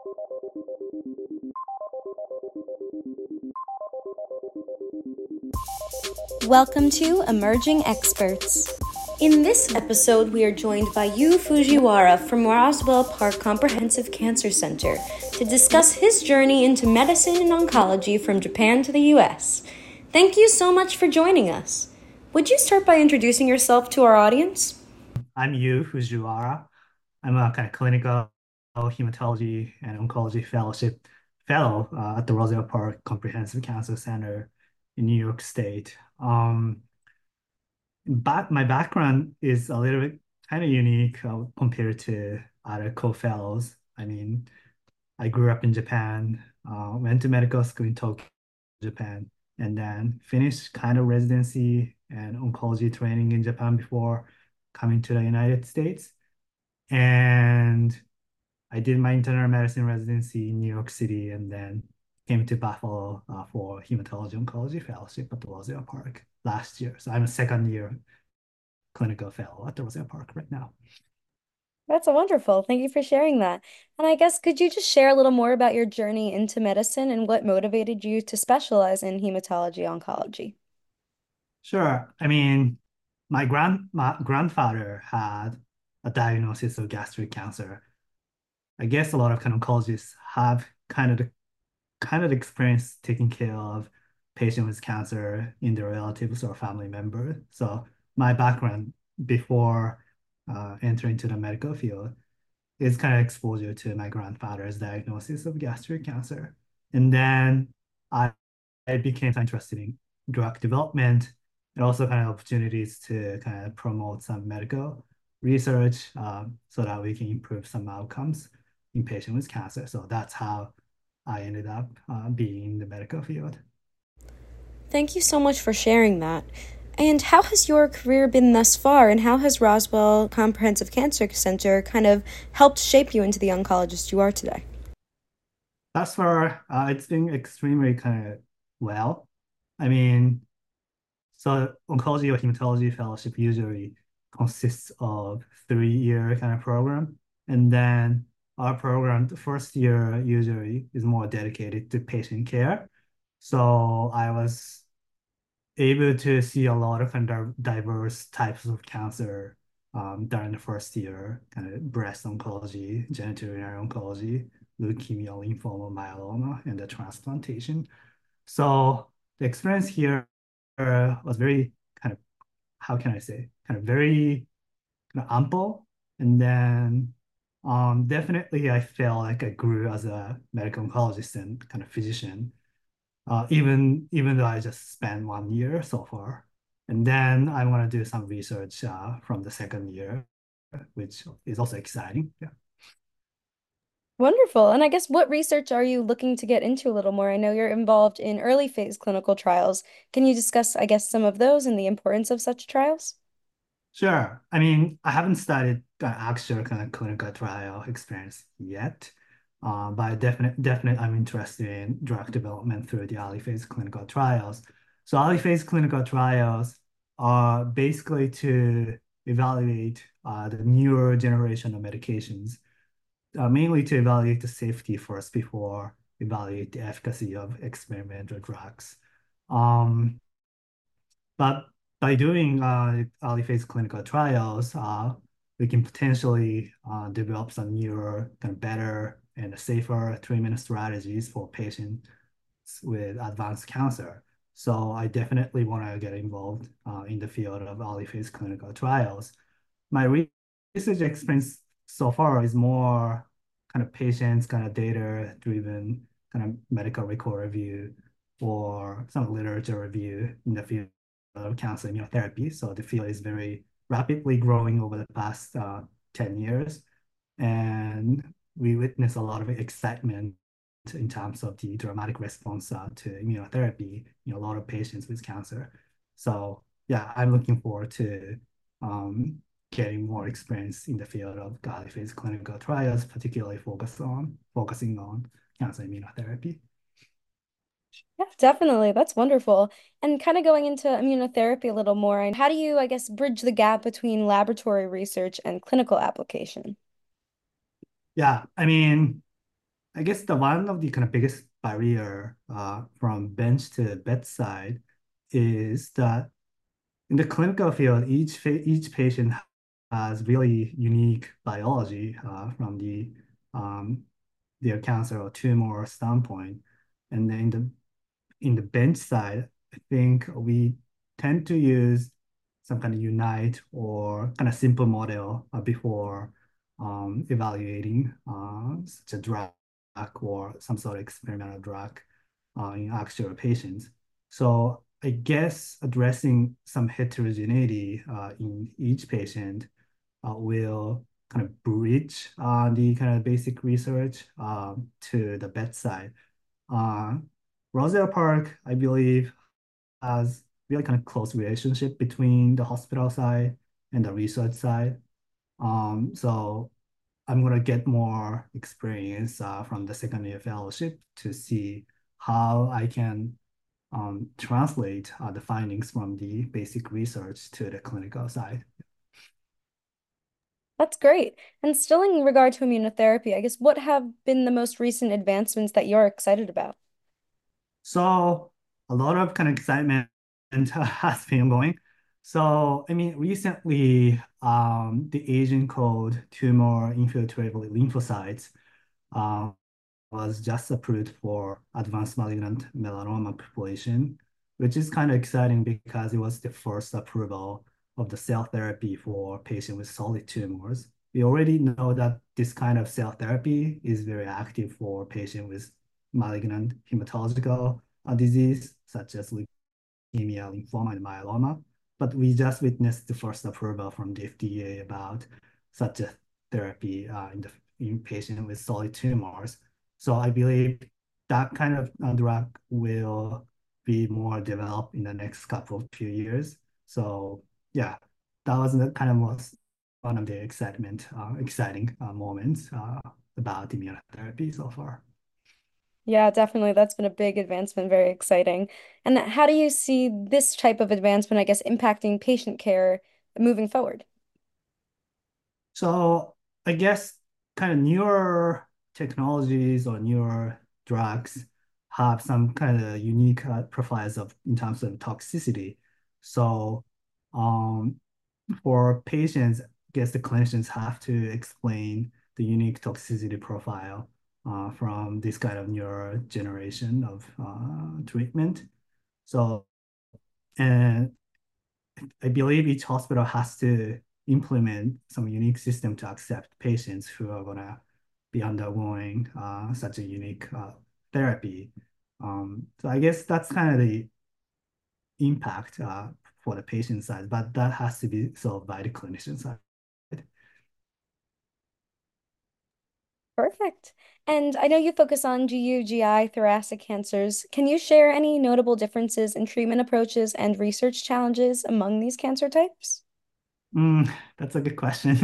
Welcome to Emerging Experts. In this episode, we are joined by Yu Fujiwara from Roswell Park Comprehensive Cancer Center to discuss his journey into medicine and oncology from Japan to the US. Thank you so much for joining us. Would you start by introducing yourself to our audience? I'm Yu Fujiwara. I'm a kind of clinical hematology and oncology fellow at the Roswell Park Comprehensive Cancer Center in New York State. My background is a little bit kind of unique compared to other co-fellows. I mean, I grew up in Japan, went to medical school in Tokyo, Japan, and then finished kind of residency and oncology training in Japan before coming to the United States. And I did my internal medicine residency in New York City and then came to Buffalo for hematology oncology fellowship at the Roswell Park last year. So I'm a second year clinical fellow at the Roswell Park right now. That's wonderful. Thank you for sharing that. And I guess could you just share a little more about your journey into medicine and what motivated you to specialize in hematology oncology? Sure. My grandfather had a diagnosis of gastric cancer. I guess a lot of kind of oncologists have kind of experience taking care of patients with cancer in their relatives or family members. So my background before entering into the medical field is kind of exposure to my grandfather's diagnosis of gastric cancer. And then I, I became interested in drug development and also kind of opportunities to kind of promote some medical research so that we can improve some outcomes in patients with cancer. So that's how I ended up being in the medical field. Thank you so much for sharing that. And how has your career been thus far, and how has Roswell Comprehensive Cancer Center kind of helped shape you into the oncologist you are today? Thus far, it's been extremely kind of well. I mean, so oncology or hematology fellowship usually consists of 3 year kind of program. And then our program, the first year usually is more dedicated to patient care. So I was able to see a lot of kind of diverse types of cancer during the first year, kind of breast oncology, genitourinary oncology, leukemia, lymphoma, myeloma, and the transplantation. So the experience here was very kind of, how can I say, kind of very kind of ample. And then definitely I felt like I grew as a medical oncologist and kind of physician, even though I just spent 1 year so far. And then I want to do some research from the second year, which is also exciting. Yeah. Wonderful. And I guess what research are you looking to get into a little more? I know you're involved in early phase clinical trials. Can you discuss, I guess, some of those and the importance of such trials? Sure. I mean, I haven't started the actual kind of clinical trial experience yet, but definitely I'm interested in drug development through the early phase clinical trials. So early phase clinical trials are basically to evaluate the newer generation of medications, mainly to evaluate the safety first before evaluate the efficacy of experimental drugs. Um, but by doing early phase clinical trials, we can potentially develop some newer, kind of better and safer treatment strategies for patients with advanced cancer. So I definitely want to get involved in the field of early phase clinical trials. My research experience so far is more kind of patients, kind of data driven, kind of medical record review or some literature review in the field of cancer immunotherapy. So the field is very rapidly growing over the past 10 years. And we witness a lot of excitement in terms of the dramatic response to immunotherapy in a lot of patients with cancer. So yeah, I'm looking forward to um, getting more experience in the field of early phase clinical trials, particularly focusing on cancer immunotherapy. Yeah, definitely. That's wonderful. And kind of going into immunotherapy a little more, and how do you, I guess, bridge the gap between laboratory research and clinical application? Yeah, I mean, I guess the one of the kind of biggest barrier from bench to bedside is that in the clinical field, each patient has really unique biology from um, their cancer or tumor standpoint. And then in the bench side, I think we tend to use some kind of unite or kind of simple model before evaluating such a drug or some sort of experimental drug in actual patients. So I guess addressing some heterogeneity in each patient will kind of bridge the kind of basic research to the bedside. Uh, Roselle Park, I believe, has really kind of close relationship between the hospital side and the research side. So I'm gonna get more experience from the second year fellowship to see how I can translate the findings from the basic research to the clinical side. That's great. And still in regard to immunotherapy, I guess what have been the most recent advancements that you're excited about? So a lot of kind of excitement has been going. So I mean, recently, the Asian code tumor infiltrable lymphocytes um, was just approved for advanced malignant melanoma population, which is kind of exciting because it was the first approval of the cell therapy for patients with solid tumors. We already know that this kind of cell therapy is very active for patients with malignant hematological disease, such as leukemia, lymphoma, and myeloma. But we just witnessed the first approval from the FDA about such a therapy in patients with solid tumors. So I believe that kind of drug will be more developed in the next couple of few years. So yeah, that was the kind of most one of the exciting moments about immunotherapy so far. Yeah, definitely. That's been a big advancement, very exciting. And how do you see this type of advancement, I guess, impacting patient care moving forward? So I guess kind of newer technologies or newer drugs have some kind of unique profiles of in terms of toxicity. So um, for patients, I guess the clinicians have to explain the unique toxicity profile from this kind of newer generation of treatment. So and I believe each hospital has to implement some unique system to accept patients who are gonna be undergoing such a unique therapy. So I guess that's kind of the impact for the patient side, but that has to be solved by the clinician side. Perfect. And I know you focus on GU, GI, thoracic cancers. Can you share any notable differences in treatment approaches and research challenges among these cancer types? That's a good question.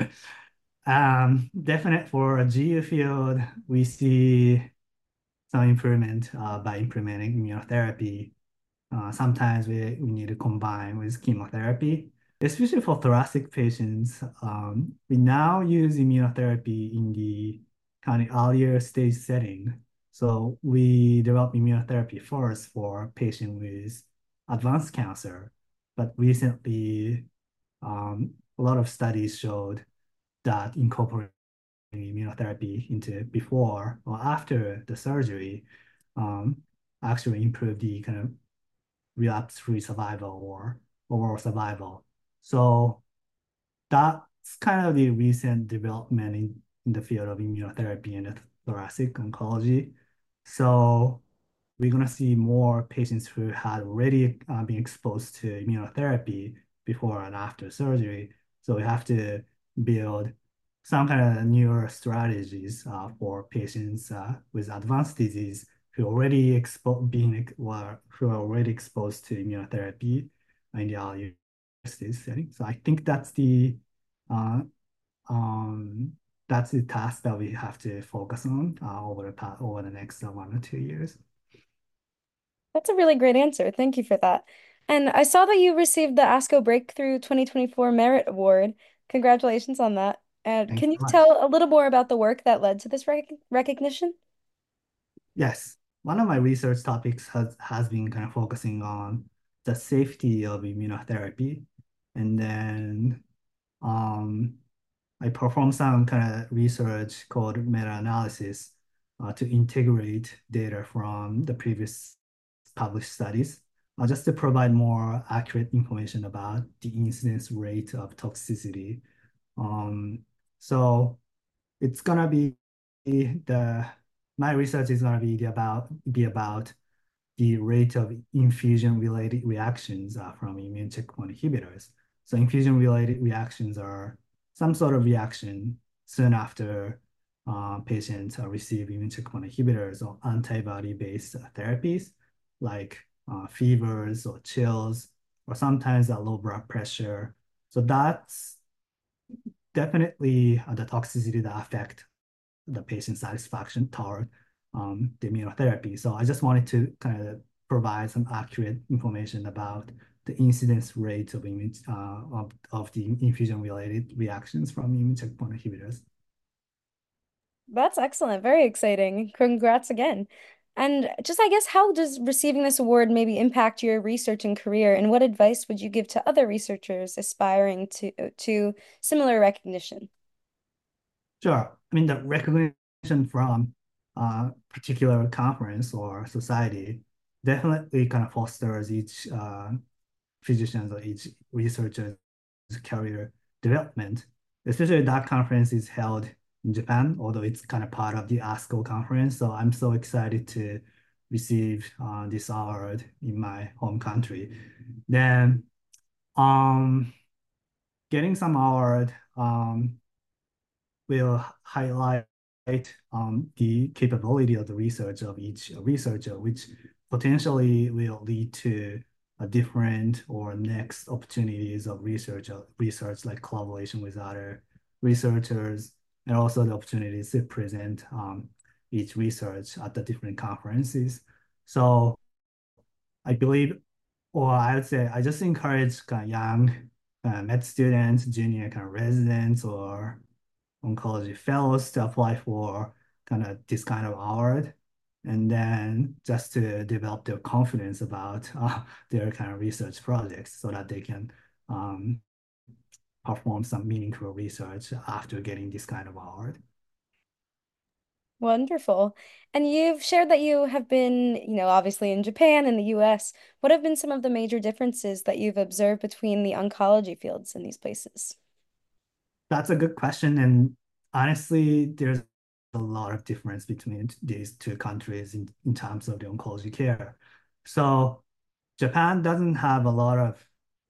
Definite for a GU field, we see some improvement by implementing immunotherapy. Sometimes we need to combine with chemotherapy, especially for thoracic patients. We now use immunotherapy in the kind of earlier stage setting. So we develop immunotherapy first for patients with advanced cancer. But recently, a lot of studies showed that incorporating immunotherapy into before or after the surgery um, actually improve the kind of relapse-free survival or overall survival. So that's kind of the recent development in the field of immunotherapy and thoracic oncology. So we're going to see more patients who had already been exposed to immunotherapy before and after surgery. So we have to build some kind of newer strategies for patients with advanced disease who already who are already exposed to immunotherapy in the early stage setting. So I think uh, um, that's the task that we have to focus on over the next 1 or 2 years. That's a really great answer. Thank you for that. And I saw that you received the ASCO Breakthrough 2024 Merit Award. Congratulations on that. And Thanks can you so much. tell a little more about the work that led to this recognition? Yes, one of my research topics has been kind of focusing on the safety of immunotherapy. And then um, I performed some kind of research called meta-analysis to integrate data from the previous published studies, just to provide more accurate information about the incidence rate of toxicity. Um, so it's gonna be the my research is gonna be about the rate of infusion-related reactions from immune checkpoint inhibitors. So infusion-related reactions are some sort of reaction soon after patients receive immune checkpoint inhibitors or antibody-based therapies like fevers or chills, or sometimes a low blood pressure. So that's definitely the toxicity that affect the patient satisfaction toward the immunotherapy. So I just wanted to kind of provide some accurate information about the incidence rate of the infusion-related reactions from immune checkpoint inhibitors. That's excellent. Very exciting. Congrats again. And just, I guess, how does receiving this award maybe impact your research and career? And what advice would you give to other researchers aspiring to similar recognition? Sure. I mean, the recognition from a particular conference or society definitely kind of fosters each physician's or each researcher's career development. Especially that conference is held in Japan, although it's kind of part of the ASCO conference. So I'm so excited to receive this award in my home country. Then um, getting some award will highlight the capability of the research of each researcher, which potentially will lead to a different or next opportunities of research like collaboration with other researchers, and also the opportunities to present each research at the different conferences. So I believe, or I would say, I just encourage kind of young med students, junior kind of residents, or oncology fellows to apply for kind of this kind of award, and then just to develop their confidence about their kind of research projects so that they can um, perform some meaningful research after getting this kind of award. Wonderful. And you've shared that you have been, obviously in Japan and the US. What have been some of the major differences that you've observed between the oncology fields in these places? That's a good question. And honestly, there's a lot of difference between these two countries in terms of the oncology care. So Japan doesn't have a lot of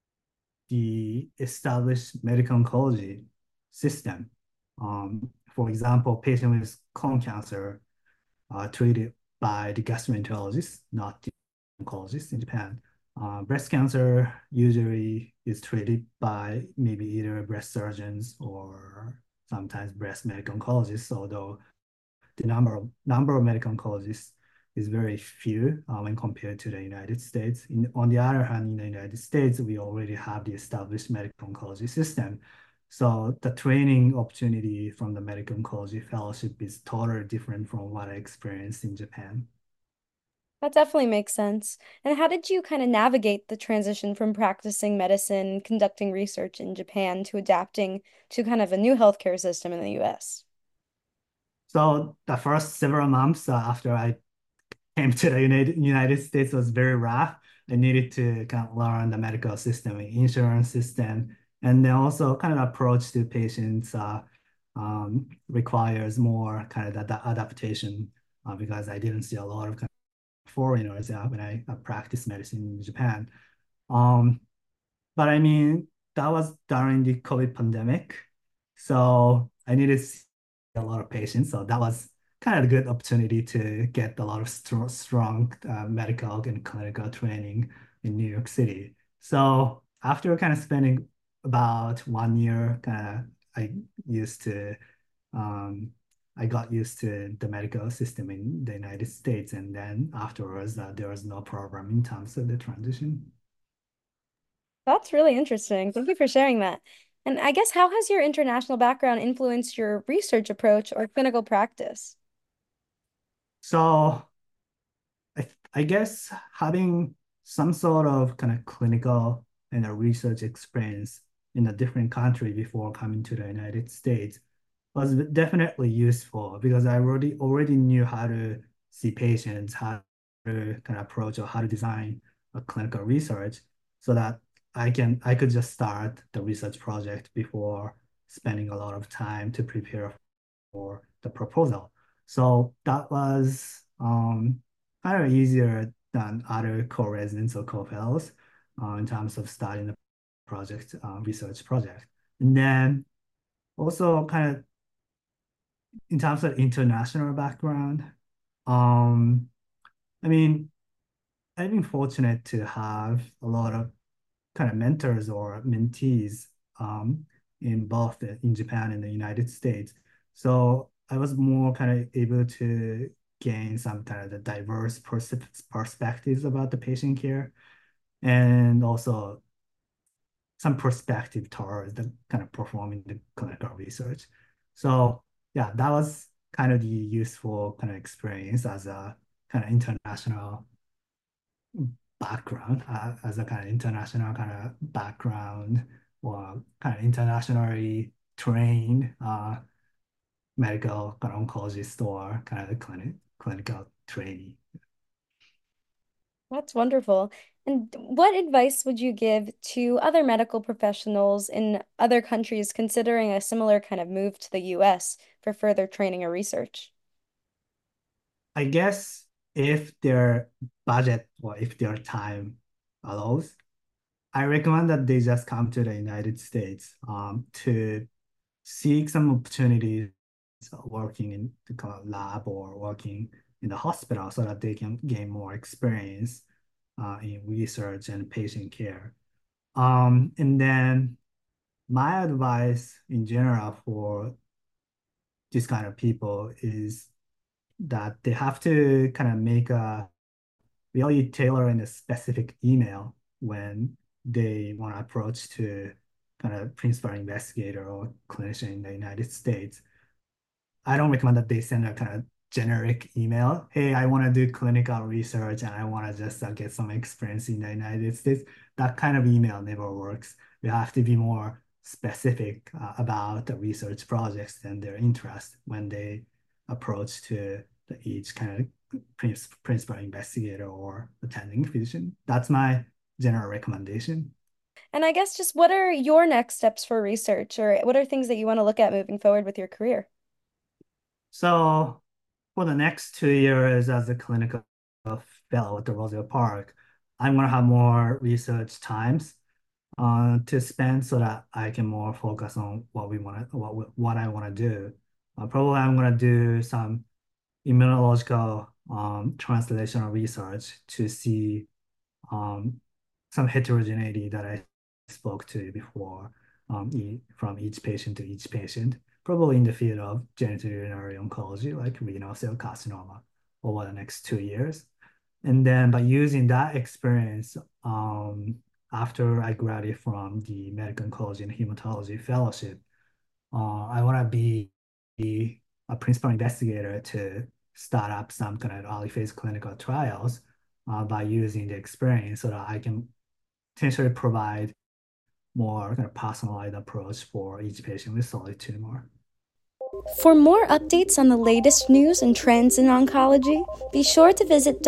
the established medical oncology system. For example, patients with colon cancer are treated by the gastroenterologist, not the oncologist in Japan. Breast cancer usually is treated by maybe either breast surgeons or sometimes breast medical oncologists, although the number of medical oncologists is very few when compared to the United States. On the other hand, in the United States, we already have the established medical oncology system. So the training opportunity from the medical oncology fellowship is totally different from what I experienced in Japan. That definitely makes sense. And how did you kind of navigate the transition from practicing medicine, conducting research in Japan to adapting to kind of a new healthcare system in the US? So the first several months after I came to the United States was very rough. I needed to kind of learn the medical system, insurance system, and then also kind of approach to patients requires more kind of that adaptation because I didn't see a lot of kind of foreigners when I practiced medicine in Japan. Um, but I mean, that was during the COVID pandemic. So I needed to see a lot of patients. So that was kind of a good opportunity to get a lot of strong medical and clinical training in New York City. So after kind of spending about 1 year, kind of I used to um, I got used to the medical system in the United States, and then afterwards, there was no problem in terms of the transition. That's really interesting. Thank you for sharing that. And I guess how has your international background influenced your research approach or clinical practice? So I guess having some sort of kind of clinical and a research experience in a different country before coming to the United States was definitely useful because I already knew how to see patients, how to kind of approach or how to design a clinical research so that I could just start the research project before spending a lot of time to prepare for the proposal. So that was kind of easier than other co-residents or co-fellows in terms of starting the project, research project. And then also kind of in terms of international background, um, I mean, I've been fortunate to have a lot of kind of mentors or mentees in both in Japan and the United States. So I was more kind of able to gain some kind of the diverse perspectives about the patient care and also some perspective towards the kind of performing the clinical research. So yeah, that was kind of the useful kind of experience as a kind of international background, as a kind of international kind of background or kind of internationally trained medical kind of oncologist or kind of clinical trainee. That's wonderful. And what advice would you give to other medical professionals in other countries considering a similar kind of move to the US for further training or research? I guess if their budget or if their time allows, I recommend that they just come to the United States to seek some opportunities working in the kind of lab or working in the hospital so that they can gain more experience in research and patient care. And then my advice in general for this kind of people is that they have to kind of make a really tailor in a specific email when they want to approach to kind of principal investigator or clinician in the United States. I don't recommend that they send a kind of generic email. Hey, I want to do clinical research and I want to just get some experience in the United States. That kind of email never works. You have to be more specific about the research projects and their interest when they approach to each kind of principal investigator or attending physician. That's my general recommendation. And I guess just what are your next steps for research or what are things that you want to look at moving forward with your career? So for the next 2 years as a clinical fellow at the Roseville Park, I'm going to have more research times to spend so that I can more focus on what I want to do. Probably I'm going to do some immunological translational research to see um, some heterogeneity that I spoke to before from each patient to each patient, probably in the field of genitourinary oncology, like renal cell carcinoma, over the next 2 years. And then by using that experience, after I graduate from the medical oncology and hematology fellowship, I want to be a principal investigator to start up some kind of early phase clinical trials by using the experience so that I can potentially provide more kind of personalized approach for each patient with solid tumor. For more updates on the latest news and trends in oncology, be sure to visit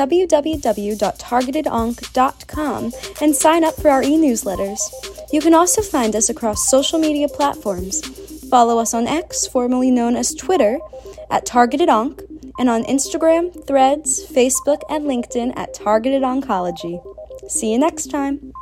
www.targetedonc.com and sign up for our e-newsletters. You can also find us across social media platforms. Follow us on X, formerly known as Twitter, at Targeted Onc, and on Instagram, Threads, Facebook, and LinkedIn at Targeted Oncology. See you next time.